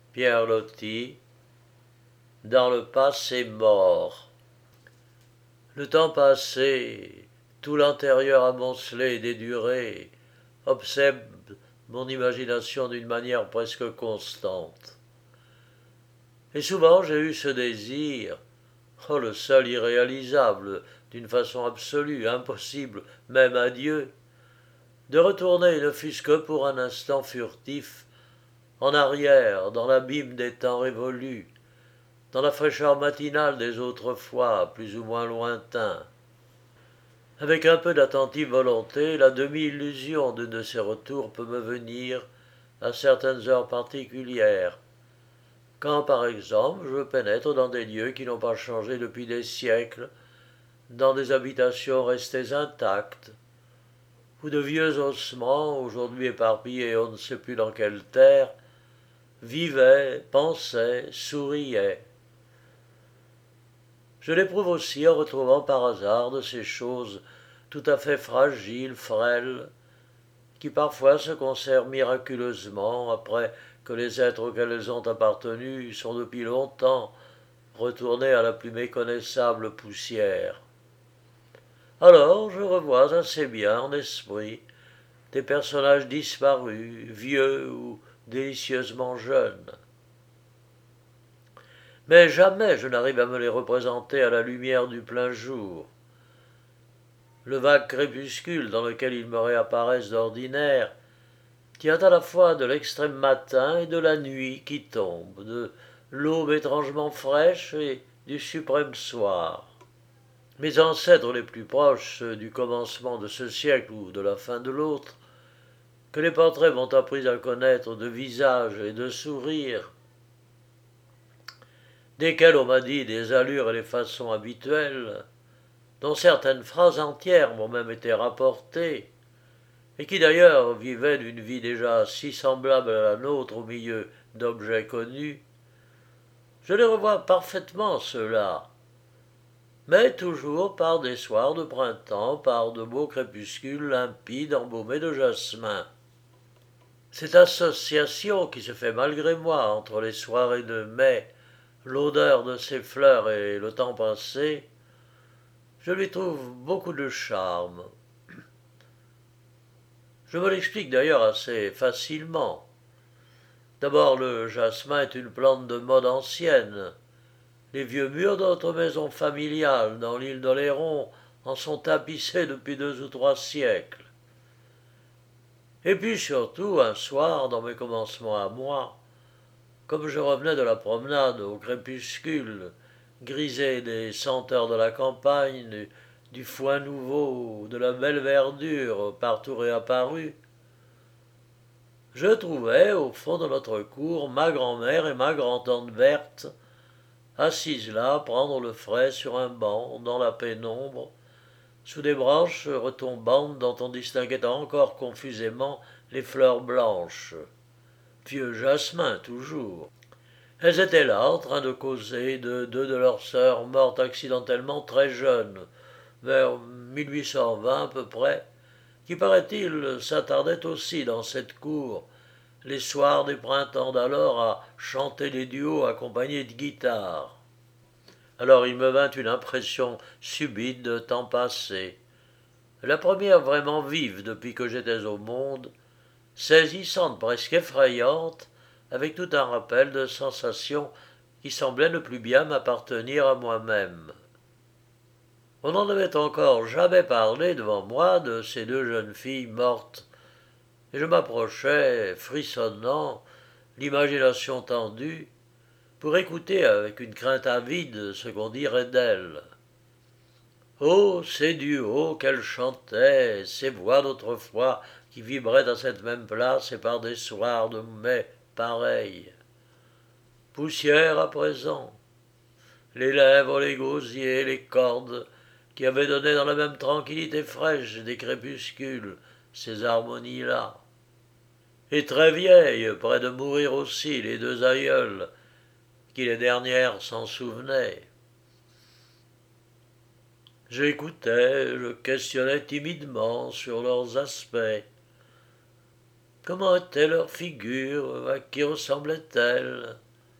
Pierre Loti, dans le passé mort. Le temps passé, tout l'intérieur amoncelé et déduré, obsède mon imagination d'une manière presque constante. Et souvent j'ai eu ce désir, le seul irréalisable, d'une façon absolue, impossible, même à Dieu, de retourner, ne fût-ce que pour un instant furtif, en arrière, dans l'abîme des temps révolus, dans la fraîcheur matinale des autres fois, plus ou moins lointains. Avec un peu d'attentive volonté, la demi-illusion d'un de ces retours peut me venir à certaines heures particulières, quand par exemple je pénètre dans des lieux qui n'ont pas changé depuis des siècles, dans des habitations restées intactes, où de vieux ossements, aujourd'hui éparpillés on ne sait plus dans quelle terre, vivaient, pensaient, souriaient. Je l'éprouve aussi en retrouvant par hasard de ces choses tout à fait fragiles, frêles, qui parfois se conservent miraculeusement après que les êtres auxquels elles ont appartenu sont depuis longtemps retournés à la plus méconnaissable poussière. Alors je revois assez bien en esprit des personnages disparus, vieux ou délicieusement jeunes. Mais jamais je n'arrive à me les représenter à la lumière du plein jour. Le vague crépuscule dans lequel ils me réapparaissent d'ordinaire tient à la fois de l'extrême matin et de la nuit qui tombe, de l'aube étrangement fraîche et du suprême soir. Mes ancêtres les plus proches, ceux du commencement de ce siècle ou de la fin de l'autre, que les portraits m'ont appris à connaître de visage et de sourire, desquels on m'a dit des allures et les façons habituelles, dont certaines phrases entières m'ont même été rapportées, et qui d'ailleurs vivaient d'une vie déjà si semblable à la nôtre au milieu d'objets connus, je les revois parfaitement ceux-là, mais toujours par des soirs de printemps, par de beaux crépuscules limpides embaumés de jasmin. Cette association qui se fait malgré moi entre les soirées de mai, l'odeur de ces fleurs et le temps passé, je lui trouve beaucoup de charme. Je me l'explique d'ailleurs assez facilement. D'abord, le jasmin est une plante de mode ancienne. Les vieux murs de notre maison familiale dans l'île d'Oléron en sont tapissés depuis 2 ou 3 siècles. Et puis surtout, un soir, dans mes commencements à moi, comme je revenais de la promenade au crépuscule, grisé des senteurs de la campagne, du foin nouveau, de la belle verdure partout réapparue, je trouvais, au fond de notre cour, ma grand-mère et ma grand-tante Berthe, assises là, prendre le frais sur un banc, dans la pénombre, sous des branches retombantes dont on distinguait encore confusément les fleurs blanches. Vieux jasmin, toujours. Elles étaient là, en train de causer de deux de leurs sœurs mortes accidentellement très jeunes, vers 1820 à peu près, qui, paraît-il, s'attardaient aussi dans cette cour, les soirs des printemps d'alors, à chanter des duos accompagnés de guitares. Alors il me vint une impression subite de temps passé, la première vraiment vive depuis que j'étais au monde, saisissante, presque effrayante, avec tout un rappel de sensations qui semblaient ne plus bien m'appartenir à moi-même. On n'en avait encore jamais parlé devant moi de ces 2 jeunes filles mortes, et je m'approchais, frissonnant, l'imagination tendue, pour écouter avec une crainte avide ce qu'on dirait d'elles. Oh, ces duos qu'elles chantaient, ces voix d'autrefois qui vibraient à cette même place et par des soirs de mai pareils. Poussière à présent, les lèvres, les gosiers, les cordes, qui avaient donné dans la même tranquillité fraîche des crépuscules ces harmonies-là. Et très vieilles, près de mourir aussi, les 2 aïeules, qui les dernières s'en souvenaient. J'écoutais, je questionnais timidement sur leurs aspects, Comment était leur figure? À qui ressemblait-elle?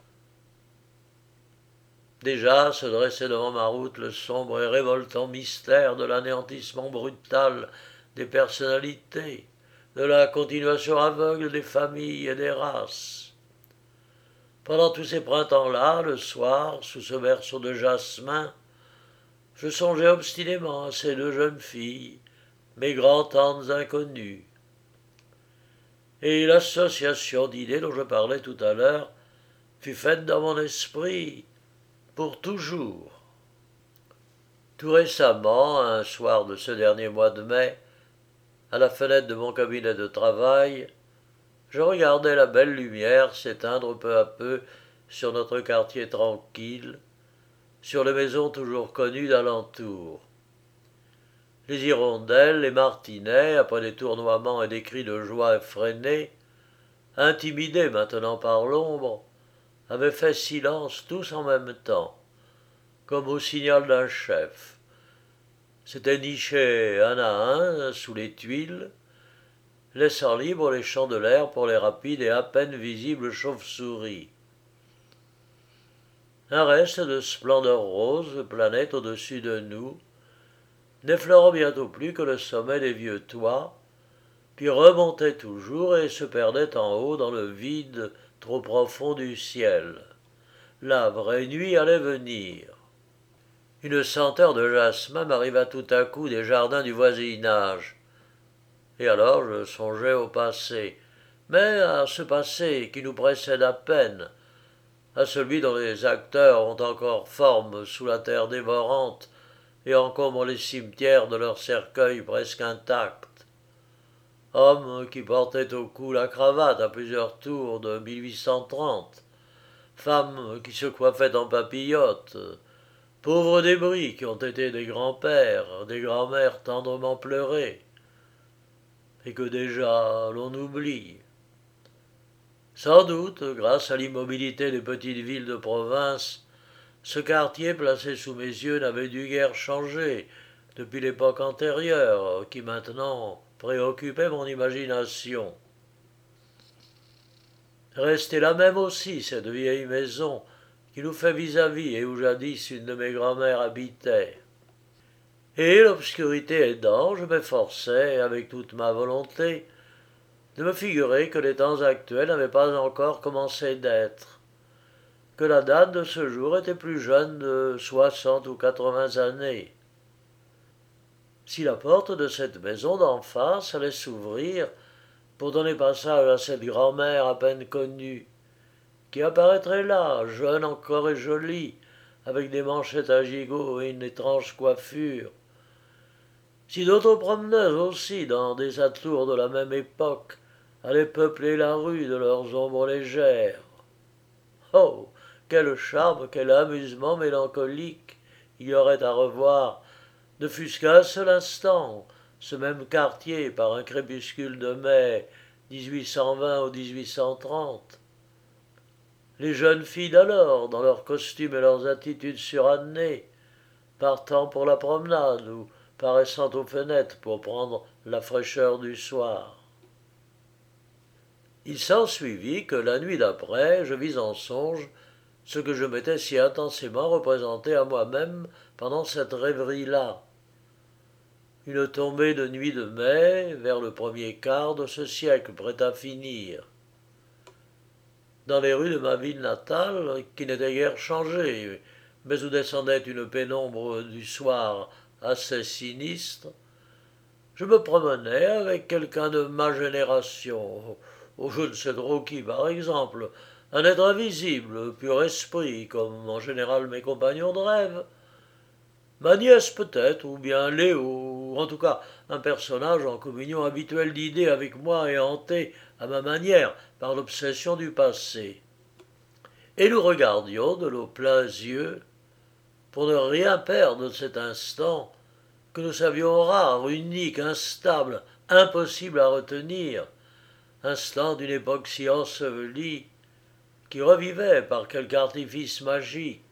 Déjà se dressait devant ma route le sombre et révoltant mystère de l'anéantissement brutal des personnalités, de la continuation aveugle des familles et des races. Pendant tous ces printemps-là, le soir, sous ce berceau de jasmin, je songeais obstinément à ces deux jeunes filles, mes grands-tantes inconnues. Et l'association d'idées dont je parlais tout à l'heure fut faite dans mon esprit pour toujours. Tout récemment, un soir de ce dernier mois de mai, à la fenêtre de mon cabinet de travail, je regardais la belle lumière s'éteindre peu à peu sur notre quartier tranquille, sur les maisons toujours connues d'alentour. Les hirondelles, les martinets, après des tournoiements et des cris de joie effrénés, intimidés maintenant par l'ombre, avaient fait silence tous en même temps, comme au signal d'un chef. S'étaient nichés un à un sous les tuiles, laissant libres les champs de l'air pour les rapides et à peine visibles chauves-souris. Un reste de splendeur rose planait au-dessus de nous, n'effleurant bientôt plus que le sommet des vieux toits, puis remontait toujours et se perdait en haut dans le vide trop profond du ciel. La vraie nuit allait venir. Une senteur de jasmin m'arriva tout à coup des jardins du voisinage. Et alors je songeais au passé, mais à ce passé qui nous précède à peine, à celui dont les acteurs ont encore forme sous la terre dévorante et encombrent les cimetières de leurs cercueils presque intacts. Hommes qui portaient au cou la cravate à plusieurs tours de 1830, femmes qui se coiffaient en papillotes, pauvres débris qui ont été des grands-pères, des grands-mères tendrement pleurés, et que déjà l'on oublie. Sans doute, grâce à l'immobilité des petites villes de province, ce quartier placé sous mes yeux n'avait dû guère changer depuis l'époque antérieure, qui maintenant préoccupait mon imagination. Restait là même aussi cette vieille maison qui nous fait vis-à-vis et où jadis une de mes grand-mères habitait. Et l'obscurité aidant, je m'efforçais, avec toute ma volonté, de me figurer que les temps actuels n'avaient pas encore commencé d'être, que la date de ce jour était plus jeune de 60 ou 80 années. Si la porte de cette maison d'en face allait s'ouvrir pour donner passage à cette grand-mère à peine connue, qui apparaîtrait là, jeune encore et jolie, avec des manchettes à gigots et une étrange coiffure, si d'autres promeneuses aussi, dans des atours de la même époque, allaient peupler la rue de leurs ombres légères. Oh, quel charme, quel amusement mélancolique il y aurait à revoir, ne fût-ce qu'un seul instant, ce même quartier par un crépuscule de mai 1820 ou 1830. Les jeunes filles d'alors, dans leurs costumes et leurs attitudes surannées, partant pour la promenade ou paraissant aux fenêtres pour prendre la fraîcheur du soir. Il s'ensuivit que la nuit d'après, je vis en songe ce que je m'étais si intensément représenté à moi-même pendant cette rêverie-là. Une tombée de nuit de mai, vers le premier quart de ce siècle prêt à finir. Dans les rues de ma ville natale, qui n'était guère changée, mais où descendait une pénombre du soir assez sinistre, je me promenais avec quelqu'un de ma génération, je ne sais trop qui par exemple, un être invisible, pur esprit, comme en général mes compagnons de rêve, ma nièce peut-être, ou bien Léo, ou en tout cas un personnage en communion habituelle d'idées avec moi et hanté à ma manière par l'obsession du passé. Et nous regardions de nos pleins yeux, pour ne rien perdre de cet instant, que nous savions rare, unique, instable, impossible à retenir, instant d'une époque si ensevelie, qui revivait par quelque artifice magique.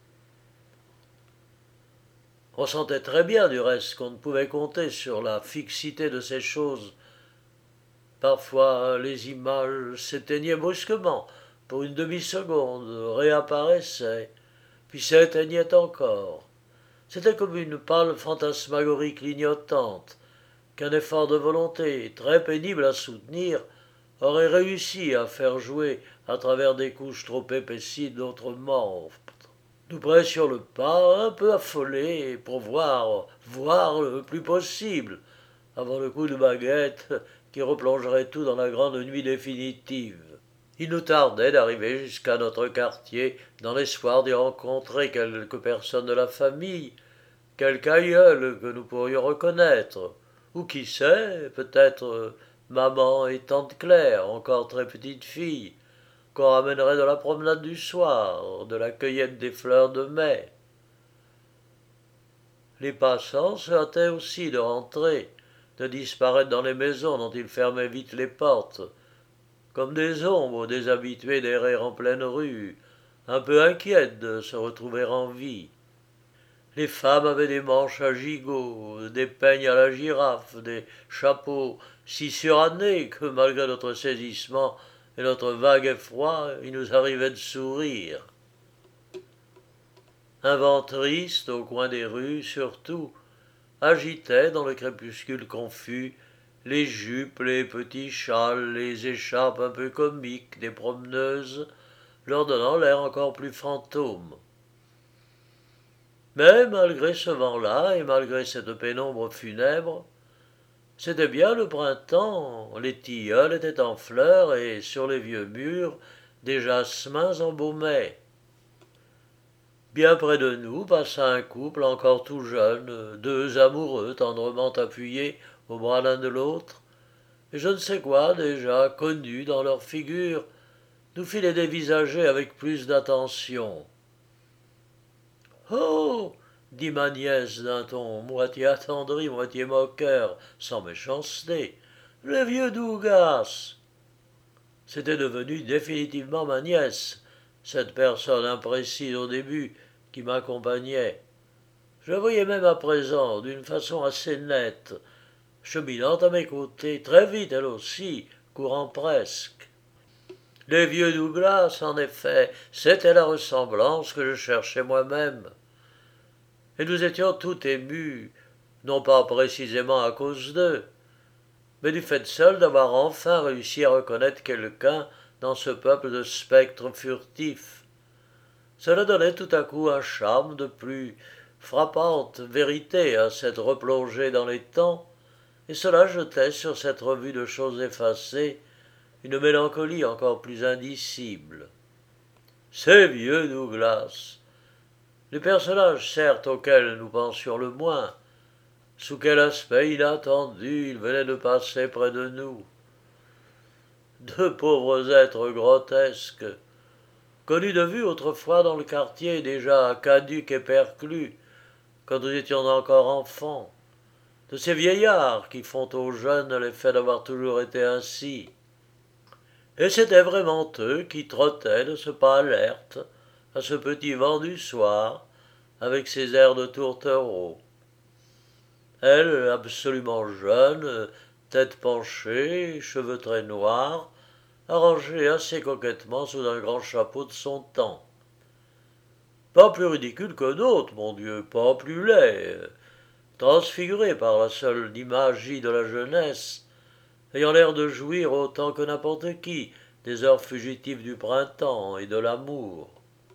On sentait très bien du reste qu'on ne pouvait compter sur la fixité de ces choses, Parfois les images s'éteignaient brusquement, pour une demi-seconde, réapparaissaient, puis s'éteignaient encore. C'était comme une pâle fantasmagorie clignotante, qu'un effort de volonté, très pénible à soutenir, aurait réussi à faire jouer à travers des couches trop épaissies d'autres morts. Nous pressions le pas, un peu affolés, pour voir le plus possible, avant le coup de baguette qui replongerait tout dans la grande nuit définitive. Il nous tardait d'arriver jusqu'à notre quartier, dans l'espoir d'y rencontrer quelques personnes de la famille, quelque aïeul que nous pourrions reconnaître, ou qui sait, peut-être maman et tante Claire, encore très petite fille, qu'on ramènerait de la promenade du soir, de la cueillette des fleurs de mai. Les passants se hâtaient aussi de rentrer, de disparaître dans les maisons dont ils fermaient vite les portes, comme des ombres déshabituées d'errer en pleine rue, un peu inquiètes de se retrouver en vie. Les femmes avaient des manches à gigot, des peignes à la girafe, des chapeaux si surannés que, malgré notre saisissement et notre vague effroi, il nous arrivait de sourire. Un vent triste, au coin des rues surtout, agitait dans le crépuscule confus les jupes, les petits châles, les écharpes un peu comiques des promeneuses, leur donnant l'air encore plus fantôme. Mais malgré ce vent-là et malgré cette pénombre funèbre, c'était bien le printemps, les tilleuls étaient en fleurs et sur les vieux murs des jasmins embaumaient. Bien près de nous passa un couple encore tout jeune, deux amoureux tendrement appuyés au bras l'un de l'autre, et je ne sais quoi déjà connu dans leur figure nous fit les dévisager avec plus d'attention. Oh dit ma nièce d'un ton moitié attendri, moitié moqueur, sans méchanceté. Le vieux Dougas. C'était devenu définitivement ma nièce, cette personne imprécise au début qui m'accompagnait. Je la voyais même à présent, d'une façon assez nette, cheminant à mes côtés, très vite elle aussi, courant presque. Les vieux Douglas, en effet, c'était la ressemblance que je cherchais moi-même. Et nous étions tout émus, non pas précisément à cause d'eux, mais du fait seul d'avoir enfin réussi à reconnaître quelqu'un dans ce peuple de spectres furtifs. Cela donnait tout à coup un charme de plus frappante vérité à cette replongée dans les temps, et cela jetait sur cette revue de choses effacées une mélancolie encore plus indicible. Ces vieux Douglas, les personnages certes auxquels nous pensions le moins, sous quel aspect inattendu ils venaient de passer près de nous. Deux pauvres êtres grotesques, connus de vue autrefois dans le quartier déjà caducs et perclus, quand nous étions encore enfants, de ces vieillards qui font aux jeunes l'effet d'avoir toujours été ainsi. Et c'étaient vraiment eux qui trottaient de ce pas alerte, à ce petit vent du soir, avec ses airs de tourtereau. Elle, absolument jeune, tête penchée, cheveux très noirs, arrangés assez coquettement sous un grand chapeau de son temps. Pas plus ridicule que d'autres, mon Dieu, pas plus laid, transfiguré par la seule imagie de la jeunesse, ayant l'air de jouir autant que n'importe qui des heures fugitives du printemps et de l'amour.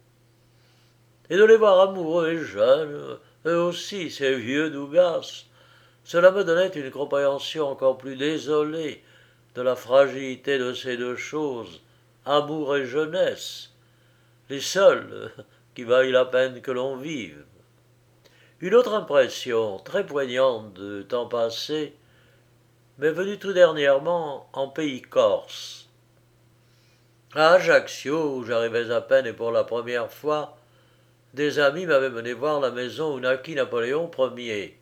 Et de les voir amoureux et jeunes, eux aussi, ces vieux Dougas, cela me donnait une compréhension encore plus désolée de la fragilité de ces deux choses, amour et jeunesse, les seules qui vaillent la peine que l'on vive. Une autre impression, très poignante de temps passé, m'est venue tout dernièrement en pays corse. À Ajaccio, où j'arrivais à peine et pour la première fois, des amis m'avaient mené voir la maison où naquit Napoléon Ier.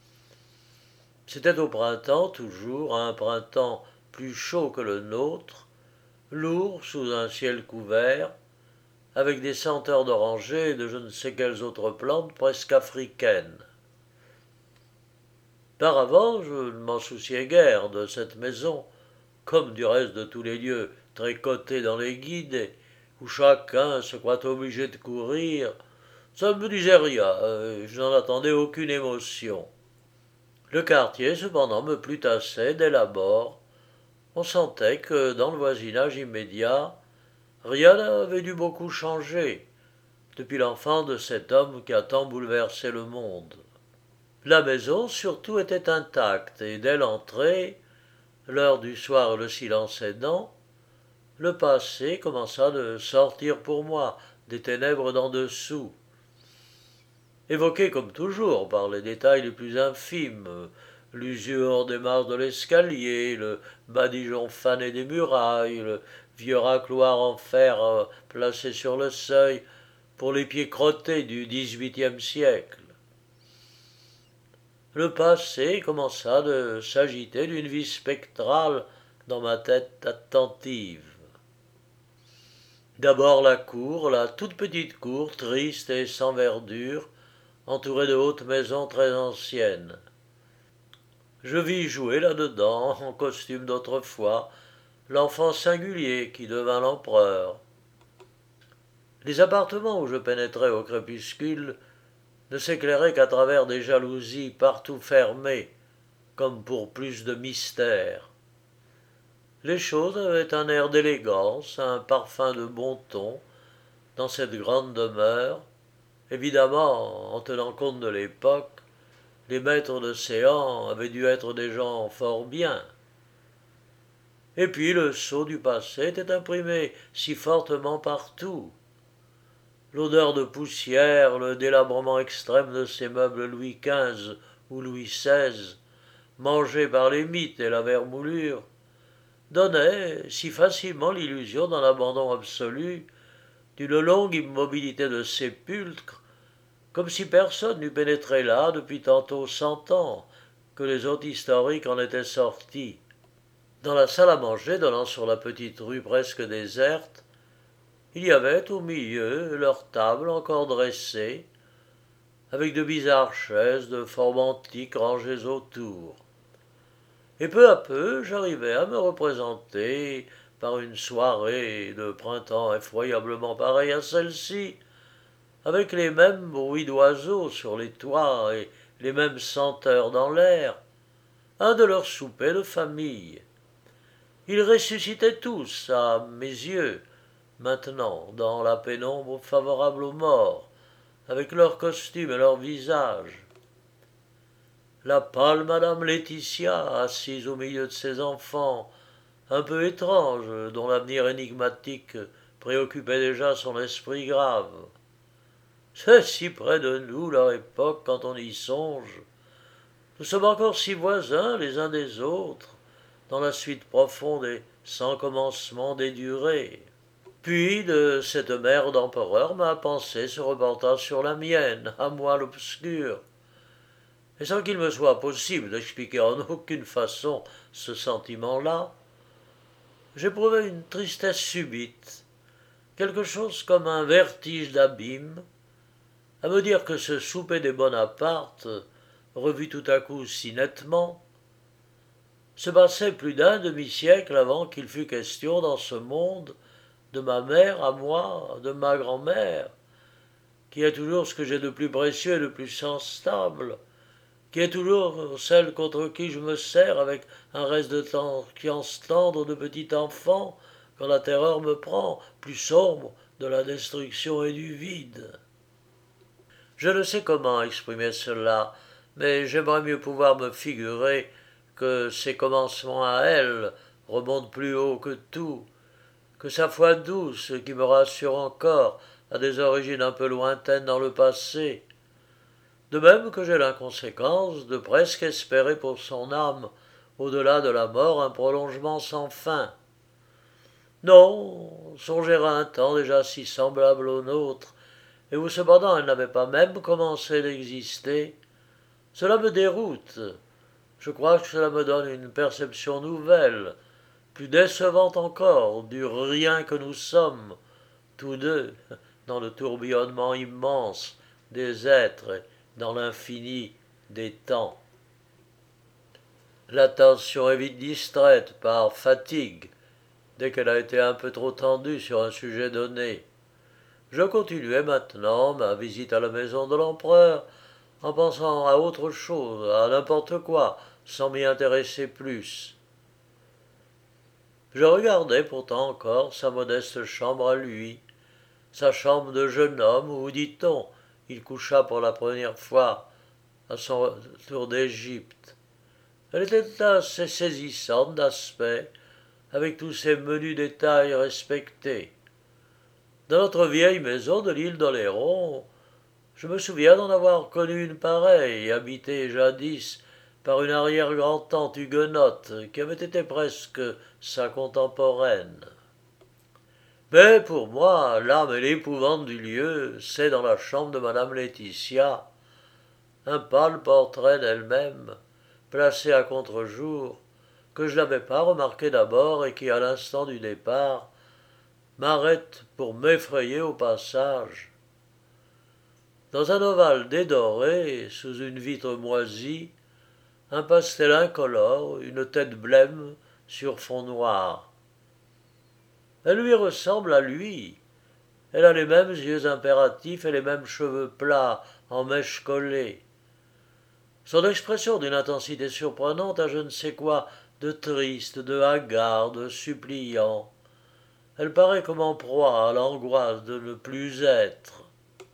C'était au printemps toujours, un printemps plus chaud que le nôtre, lourd sous un ciel couvert, avec des senteurs d'oranger et de je ne sais quelles autres plantes presque africaines. Par avant, je ne m'en souciais guère de cette maison, comme du reste de tous les lieux très cotés dans les guides, et où chacun se croit obligé de courir, ça ne me disait rien, je n'en attendais aucune émotion. Le quartier, cependant, me plut assez dès l'abord. On sentait que, dans le voisinage immédiat, rien n'avait dû beaucoup changer depuis l'enfant de cet homme qui a tant bouleversé le monde. La maison, surtout, était intacte, et dès l'entrée, l'heure du soir et le silence aidant, le passé commença de sortir pour moi des ténèbres d'en dessous. Évoqué comme toujours par les détails les plus infimes, l'usure des marches de l'escalier, le badigeon fané des murailles, le vieux racloir en fer placé sur le seuil pour les pieds crottés du XVIIIe siècle. Le passé commença de s'agiter d'une vie spectrale dans ma tête attentive. D'abord la toute petite cour, triste et sans verdure, entourée de hautes maisons très anciennes. Je vis jouer là-dedans, en costume d'autrefois, l'enfant singulier qui devint l'empereur. Les appartements où je pénétrais au crépuscule ne s'éclairaient qu'à travers des jalousies partout fermées, comme pour plus de mystère. Les choses avaient un air d'élégance, un parfum de bon ton, dans cette grande demeure. Évidemment, en tenant compte de l'époque, les maîtres de Séan avaient dû être des gens fort bien. Et puis le sceau du passé était imprimé si fortement partout. L'odeur de poussière, le délabrement extrême de ces meubles Louis XV ou Louis XVI, mangés par les mythes et la vermoulure, donnaient si facilement l'illusion d'un abandon absolu, d'une longue immobilité de sépulcre, comme si personne n'eût pénétré là depuis tantôt 100 ans, que les hôtes historiques en étaient sortis. Dans la salle à manger donnant sur la petite rue presque déserte, il y avait au milieu leur table encore dressée, avec de bizarres chaises de forme antique rangées autour. Et peu à peu, j'arrivais à me représenter, par une soirée de printemps effroyablement pareille à celle-ci, avec les mêmes bruits d'oiseaux sur les toits et les mêmes senteurs dans l'air, un de leurs soupers de famille. Ils ressuscitaient tous, à mes yeux, maintenant, dans la pénombre favorable aux morts, avec leurs costumes et leurs visages. La pâle madame Laetitia, assise au milieu de ses enfants, un peu étrange, dont l'avenir énigmatique préoccupait déjà son esprit grave. C'est si près de nous, leur époque, quand on y songe. Nous sommes encore si voisins les uns des autres, dans la suite profonde et sans commencement des durées. Puis de cette mer d'empereur, ma pensée se reporta sur la mienne, à moi l'obscur. Et sans qu'il me soit possible d'expliquer en aucune façon ce sentiment-là, j'éprouvais une tristesse subite, quelque chose comme un vertige d'abîme, à me dire que ce souper des Bonaparte, revu tout à coup si nettement, se passait plus d'un demi-siècle avant qu'il fût question dans ce monde de ma mère à moi, de ma grand-mère, qui est toujours ce que j'ai de plus précieux et de plus stable, qui est toujours celle contre qui je me serre avec un reste de confiance tendre de petit enfant quand la terreur me prend, plus sombre de la destruction et du vide. Je ne sais comment exprimer cela, mais j'aimerais mieux pouvoir me figurer que ses commencements à elle remontent plus haut que tout, que sa foi douce, qui me rassure encore, a des origines un peu lointaines dans le passé, de même que j'ai l'inconséquence de presque espérer pour son âme, au-delà de la mort, un prolongement sans fin. Non, songer à un temps déjà si semblable au nôtre, et où cependant elle n'avait pas même commencé d'exister, cela me déroute. Je crois que cela me donne une perception nouvelle, plus décevante encore, du rien que nous sommes, tous deux, dans le tourbillonnement immense des êtres et dans l'infini des temps. L'attention est vite distraite par fatigue dès qu'elle a été un peu trop tendue sur un sujet donné. Je continuais maintenant ma visite à la maison de l'empereur en pensant à autre chose, à n'importe quoi, sans m'y intéresser plus. Je regardais pourtant encore sa modeste chambre à lui, sa chambre de jeune homme où, dit-on, il coucha pour la première fois à son retour d'Égypte. Elle était assez saisissante d'aspect, avec tous ses menus détails respectés. Dans notre vieille maison de l'île d'Oléron, je me souviens d'en avoir connu une pareille, habitée jadis par une arrière-grand-tante huguenote qui avait été presque sa contemporaine. Mais pour moi, l'âme et l'épouvante du lieu, c'est dans la chambre de madame Laetitia, un pâle portrait d'elle-même, placé à contre-jour, que je n'avais pas remarqué d'abord et qui, à l'instant du départ, m'arrête pour m'effrayer au passage. Dans un ovale dédoré, sous une vitre moisie, un pastel incolore, une tête blême sur fond noir. Elle lui ressemble à lui. Elle a les mêmes yeux impératifs et les mêmes cheveux plats en mèches collées. Son expression d'une intensité surprenante a je ne sais quoi de triste, de hagard, de suppliant. Elle paraît comme en proie à l'angoisse de ne plus être.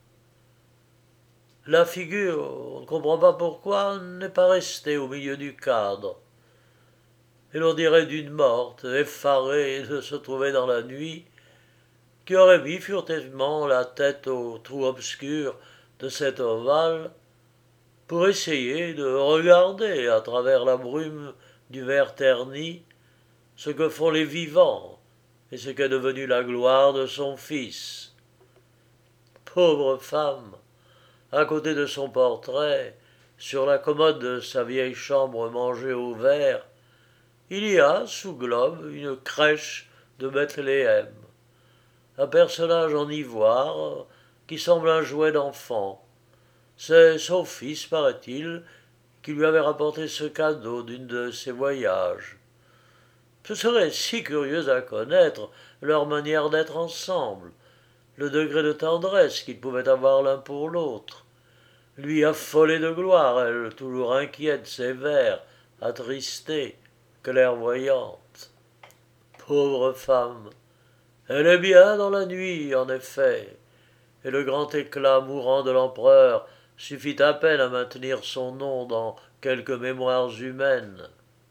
La figure, on ne comprend pas pourquoi, n'est pas restée au milieu du cadre. Et l'on dirait d'une morte, effarée de se trouver dans la nuit, qui aurait mis furtivement la tête au trou obscur de cet ovale pour essayer de regarder à travers la brume du verre terni ce que font les vivants et ce qu'est devenu la gloire de son fils. Pauvre femme, à côté de son portrait, sur la commode de sa vieille chambre mangée au verre, il y a, sous globe, une crèche de Bethléem, un personnage en ivoire qui semble un jouet d'enfant. C'est son fils, paraît-il, qui lui avait rapporté ce cadeau d'une de ses voyages. Ce serait si curieux à connaître leur manière d'être ensemble, le degré de tendresse qu'ils pouvaient avoir l'un pour l'autre. Lui affolé de gloire, elle toujours inquiète, sévère, attristée, clairvoyante. Pauvre femme, elle est bien dans la nuit, en effet, et le grand éclat mourant de l'empereur suffit à peine à maintenir son nom dans quelques mémoires humaines.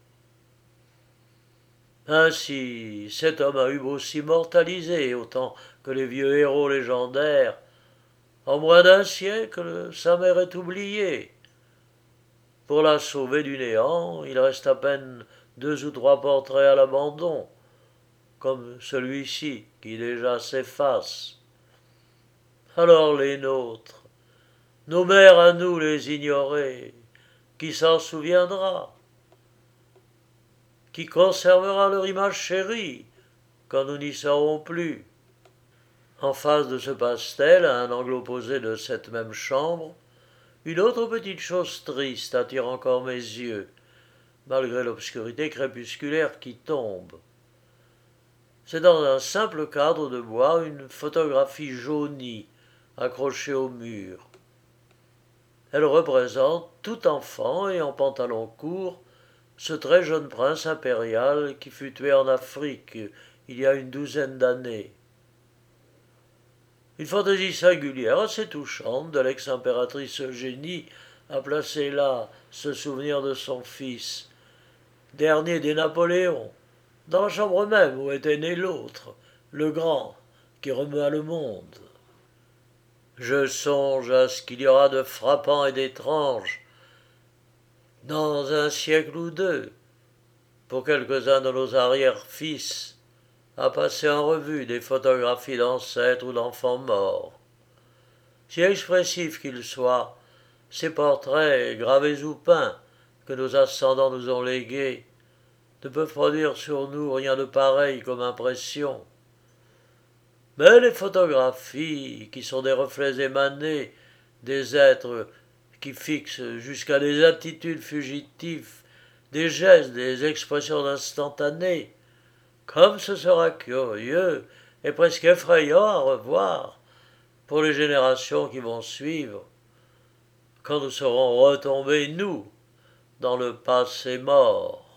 Ainsi, cet homme a eu beau s'immortaliser autant que les vieux héros légendaires. En moins d'un siècle, sa mère est oubliée. Pour la sauver du néant, il reste à peine 2 ou 3 portraits à l'abandon, comme celui-ci qui déjà s'efface. Alors les nôtres, nos mères à nous les ignorées, qui s'en souviendra? Qui conservera leur image chérie quand nous n'y serons plus? En face de ce pastel, à un angle opposé de cette même chambre, une autre petite chose triste attire encore mes yeux, malgré l'obscurité crépusculaire qui tombe. C'est dans un simple cadre de bois une photographie jaunie, accrochée au mur. Elle représente, tout enfant et en pantalon court, ce très jeune prince impérial qui fut tué en Afrique il y a une douzaine d'années. Une fantaisie singulière, assez touchante, de l'ex-impératrice Eugénie a placé là ce souvenir de son fils, dernier des Napoléons, dans la chambre même où était né l'autre, le grand, qui remua le monde. Je songe à ce qu'il y aura de frappant et d'étrange dans un siècle ou deux, pour quelques-uns de nos arrière-fils, à passer en revue des photographies d'ancêtres ou d'enfants morts. Si expressifs qu'ils soient, ces portraits, gravés ou peints, que nos ascendants nous ont légués, ne peuvent produire sur nous rien de pareil comme impression. Mais les photographies, qui sont des reflets émanés des êtres qui fixent jusqu'à des attitudes fugitives des gestes, des expressions instantanées, comme ce sera curieux et presque effrayant à revoir pour les générations qui vont suivre, quand nous serons retombés, nous, dans le passé mort.